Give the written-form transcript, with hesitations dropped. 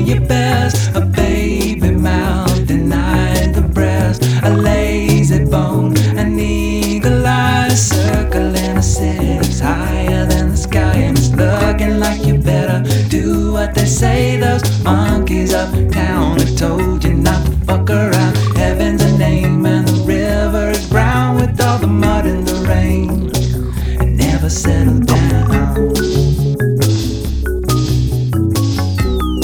your best. A baby mouth denied the breast, a lazy bone, an eagle eye circling a six higher than the sky. And it's looking like you better do what they say. Those monkeys up